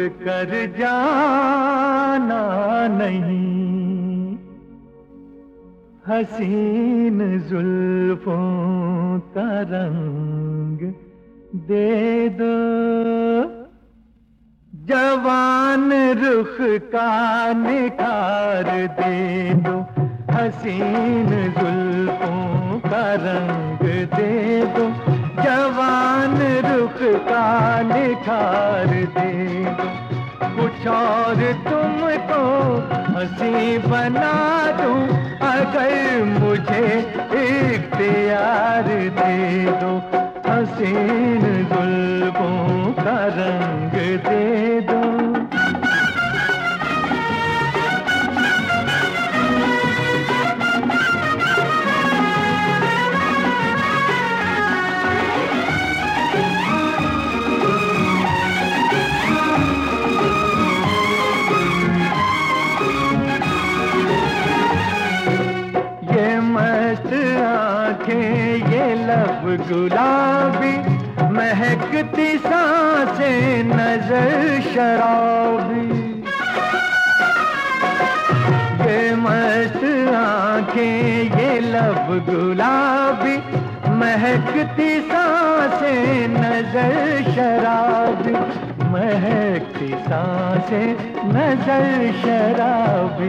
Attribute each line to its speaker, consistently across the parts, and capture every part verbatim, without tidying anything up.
Speaker 1: कर जाना नहीं, हसीन जुल्फों का रंग दे दो, जवान रुख का निखार दे दो, हसीन जुल्फों का रंग दे दो, जवान रुख का निखार दे दो। कुछ और तुमको हंसी बना दूं, अगर मुझे इख्तियार दे दो, हसीन जुल्फों का रंग दे दो। ये लब गुलाबी, महकती सांसें नजर शराबी, ये मस्त आंखें ये लब गुलाबी, महकती सांसें नजर शराबी, महकती सांसें नजर शराबी।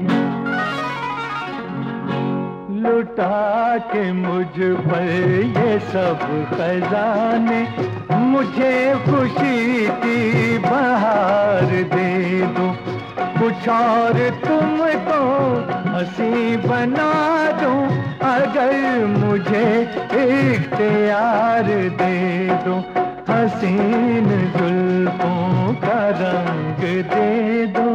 Speaker 1: लुटा के मुझ पर ये सब खजाने, मुझे खुशी की बहार दे दो, कुछ और तुमको हंसी बना दूं, अगर मुझे इख्तियार दे दो, हसीन जुल्फों का रंग दे दो।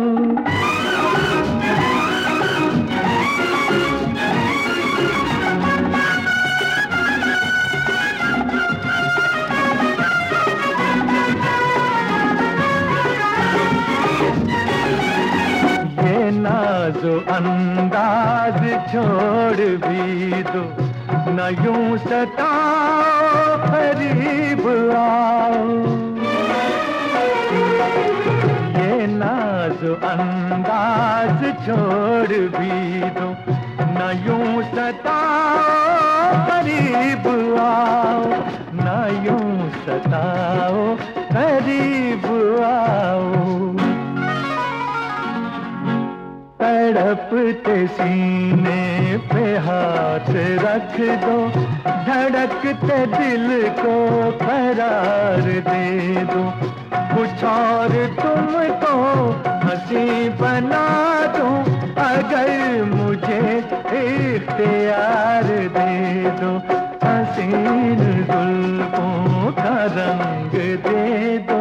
Speaker 1: नाज़ो अंदाज छोड़ भी दो, न यूं सताओ करीब आओ, ये नाज़ो अंदाज छोड़ भी दो, न यूं सताओ करीब आओ, न यूं सताओ करीब आओ। तड़पते सीने पे हाथ रख दो, धड़कते दिल को करार दे दो, कुछ और तुमको हंसी बना दूं, अगर मुझे इख्तियार दे दो, हसीन जुल्फों का रंग दे दो।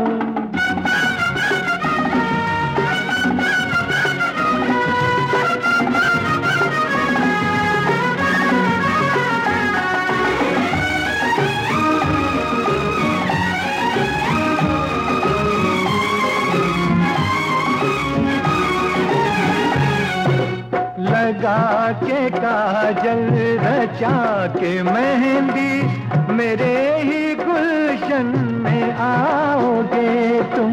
Speaker 1: लगा के काजल रचा के मेहंदी, मेरे ही गुलशन में आओगे तुम,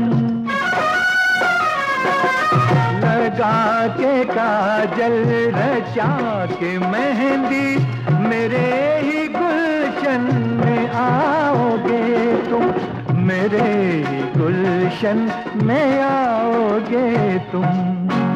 Speaker 1: लगा के काजल रचा के मेहंदी, मेरे ही गुलशन में आओगे तुम, मेरे ही गुलशन में आओगे तुम।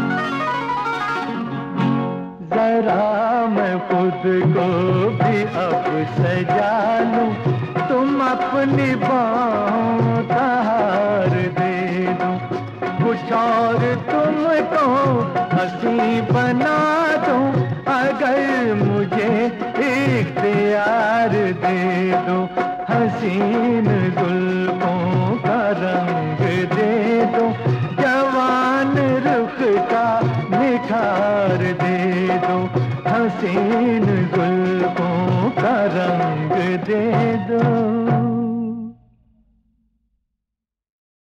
Speaker 1: जरा मैं खुद को भी अब सजा लूं, तुम अपनी बाहों का हार दे दो, कुछ और तुमको हंसी बना दूं, अगर मुझे इख्तियार दे दो, हसीन जुल्फों का रंग दे दो, जवान रुख का निखार दे दो, हसीन जुल्फों का रंग दे दो।